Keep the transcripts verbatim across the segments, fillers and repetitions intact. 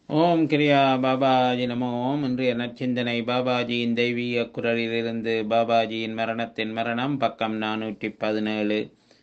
ஓம் கிரியா பாபாஜி நமோ ஓம். இன்றைய நற்சிந்தனை பாபாஜியின் தெய்வீக குரலிலிருந்து. பாபாஜியின் மரணத்தின் மரணம், பக்கம் நானூற்றி பதினேழு.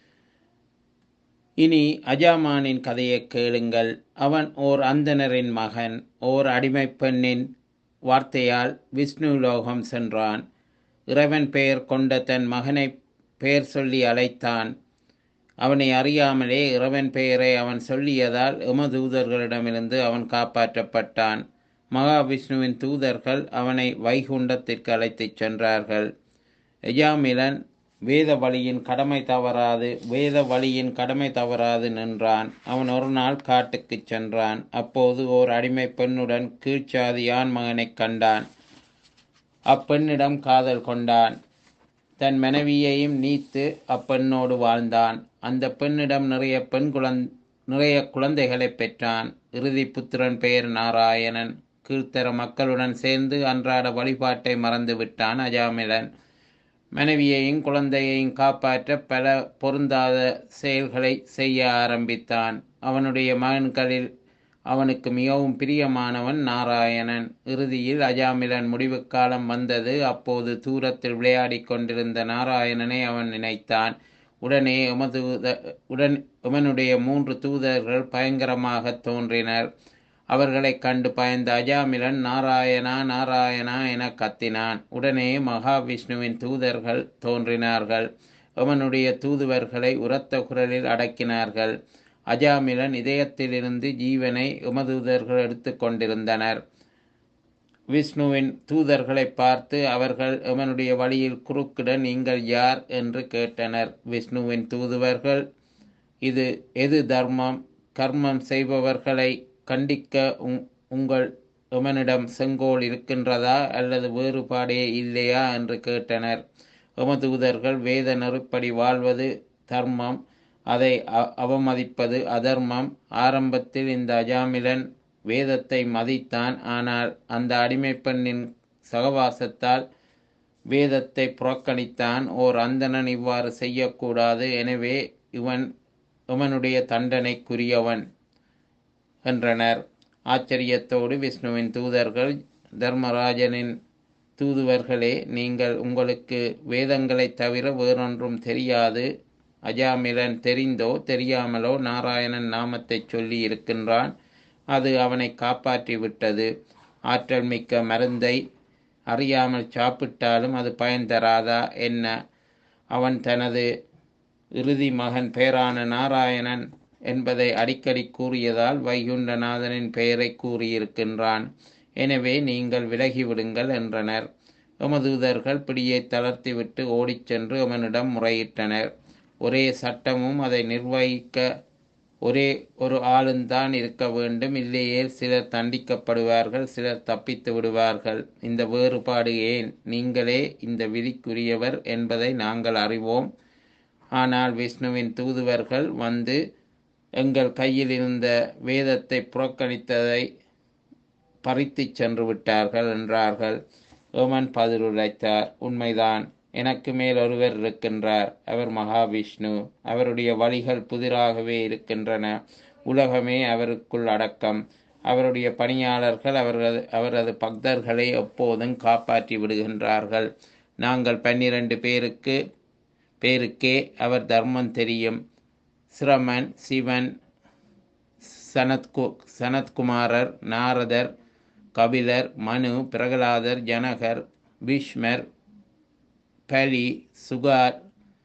இனி அஜாமானின் கதையைக் கேளுங்கள். அவன் ஓர் அந்தணரின் மகன். ஓர் அடிமைப் பெண்ணின் வார்த்தையால் விஷ்ணு லோகம் சென்றான். இறைவன் பெயர் கொண்ட தன் மகனை பெயர் சொல்லி அழைத்தான். அவனை அறியாமலே இறைவன் பெயரை அவன் சொல்லியதால் எமதூதர்களிடமிருந்து அவன் காப்பாற்றப்பட்டான். மகாவிஷ்ணுவின் தூதர்கள் அவனை வைகுண்டத்திற்கு அழைத்துச் சென்றார்கள். எஜாமிலன் வேத வழியின் கடமை தவறாது வேத வழியின் கடமை தவறாது நின்றான். அவன் ஒரு நாள் காட்டுக்குச் சென்றான். அப்போது ஓர் அடிமை பெண்ணுடன் கீழ்ச்சாதி ஆண் மகனைக் கண்டான். அப்பெண்ணிடம் காதல் கொண்டான். தன் மனைவியையும் நீத்து அப்பெண்ணோடு வாழ்ந்தான். அந்த பெண்ணிடம் நிறைய பெண் குழந் நிறைய குழந்தைகளை பெற்றான். இறுதி புத்திரன் பெயர் நாராயணன். கீழ்த்தர மக்களுடன் சேர்ந்து அன்றாட வழிபாட்டை மறந்து விட்டான் அஜாமிலன். மனைவியையும் குழந்தையையும் காப்பாற்ற பல பொருந்தாத செயல்களை செய்ய ஆரம்பித்தான். அவனுடைய மகன்களில் அவனுக்கு மிகவும் பிரியமானவன் நாராயணன். இறுதியில் அஜாமிலன் முடிவு காலம் வந்தது. அப்போது தூரத்தில் விளையாடி கொண்டிருந்த நாராயணனை அவன் நினைத்தான். உடனே எமது உடன் எமனுடைய மூன்று தூதர்கள் பயங்கரமாக தோன்றினர். அவர்களைக் கண்டு பயந்த அஜாமிலன் நாராயணா நாராயணா என கத்தினான். உடனே மகாவிஷ்ணுவின் தூதர்கள் தோன்றினார்கள். எமனுடைய தூதுவர்களை உரத்த குரலில் அடக்கினார்கள். அஜாமிலன் இதயத்திலிருந்து ஜீவனை எமதூதர்கள் எடுத்து கொண்டிருந்தனர். விஷ்ணுவின் தூதர்களை பார்த்து அவர்கள் எமனுடைய வழியில் குறுக்கிட நீங்கள் யார் என்று கேட்டனர். விஷ்ணுவின் தூதுவர்கள், இது எது தர்மம்? கர்மம் செய்பவர்களை கண்டிக்க உங்கள் எமனிடம் செங்கோல் இருக்கின்றதா அல்லது வேறுபாடே இல்லையா என்று கேட்டனர். எமதூதர்கள், வேத நெறிப்படி வாழ்வது தர்மம், அதை அவமதிப்பது அதர்மம். ஆரம்பத்தில் இந்த அஜாமிலன் வேதத்தை மதித்தான். ஆனால் அந்த அடிமை பெண்ணின் சகவாசத்தால் வேதத்தை புறக்கணித்தான். ஓர் அந்தணன் இவ்வாறு செய்யக்கூடாது. எனவே இவன் இவனுடைய தண்டனைக்குரியவன் என்றனர். ஆச்சரியத்தோடு விஷ்ணுவின் தூதர்கள், தர்மராஜனின் தூதுவர்களே, நீங்கள் உங்களுக்கு வேதங்களை தவிர வேறொன்றும் தெரியாது. அஜாமிலன் தெரிந்தோ தெரியாமலோ நாராயணன் நாமத்தை சொல்லி இருக்கின்றான். அது அவனை காப்பாற்றி விட்டது. ஆற்றல் மிக்க மருந்தை அறியாமல் சாப்பிட்டாலும் அது பயன் தராதா என்ன? அவன் தனது இறுதி மகன் பெயரான நாராயணன் என்பதை அடிக்கடி கூறியதால் வைகுண்டநாதனின் பெயரை கூறியிருக்கின்றான். எனவே நீங்கள் விலகிவிடுங்கள் என்றனர். எமதூதர்கள் பிடியை தளர்த்திவிட்டு ஓடிச் சென்று அவனிடம் முறையிட்டனர். ஒரே சட்டமும் அதை நிர்வகிக்க ஒரே ஒரு ஆளுந்தான் இருக்க வேண்டும். இல்லையேல் சிலர் தண்டிக்கப்படுவார்கள், சிலர் தப்பித்து விடுவார்கள். இந்த வேறுபாடு ஏன்? நீங்களே இந்த விதிக்குரியவர் என்பதை நாங்கள் அறிவோம். ஆனால் விஷ்ணுவின் தூதுவர்கள் வந்து எங்கள் கையில் இருந்த வேதத்தை புறக்கணித்ததை பறித்து சென்று விட்டார்கள் என்றார்கள். ஏமன் பதிலுரைத்தார், உண்மைதான். எனக்கு மேல் ஒருவர் இருக்கின்றார். அவர் மகாவிஷ்ணு. அவருடைய வழிகள் புதிராகவே இருக்கின்றன. உலகமே அவருக்குள் அடக்கம். அவருடைய பணியாளர்கள் அவரது அவரது பக்தர்களை எப்போதும் காப்பாற்றி விடுகின்றார்கள். நாங்கள் பன்னிரண்டு பேருக்கு பேருக்கே அவர் தர்மம் தெரியும். சிரமன், சிவன், சனத்கு சனத்குமாரர், நாரதர், கபிலர், மனு, பிரகலாதர், ஜனகர், பீஷ்மர், பலி, சுகார்,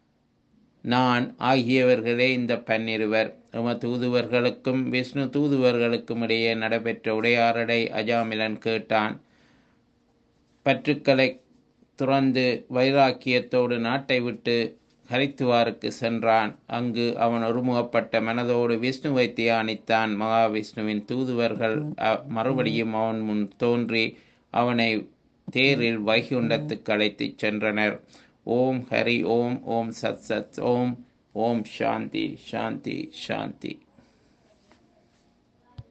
நான் ஆகியவர்களே இந்த பன்னிருவர். எம தூதுவர்களுக்கும் விஷ்ணு தூதுவர்களுக்கும் இடையே நடைபெற்ற உரையாடலை அஜாமிலன் கேட்டான். பற்றுக்களை துறந்து வைராக்கியத்தோடு நாட்டை விட்டு ஹரித்துவாருக்கு சென்றான். அங்கு அவன் ஒருமுகப்பட்ட மனதோடு விஷ்ணுவை தியானித்தான். மகாவிஷ்ணுவின் தூதுவர்கள் மறுபடியும் அவன் முன் தோன்றி அவனை தேரில் வைகுண்டத்துக்கு அழைத்துச் சென்றனர். ஓம் ஹரி ஓம். ஓம் சத் சத் ஓம். ஓம் சாந்தி சாந்தி சாந்தி.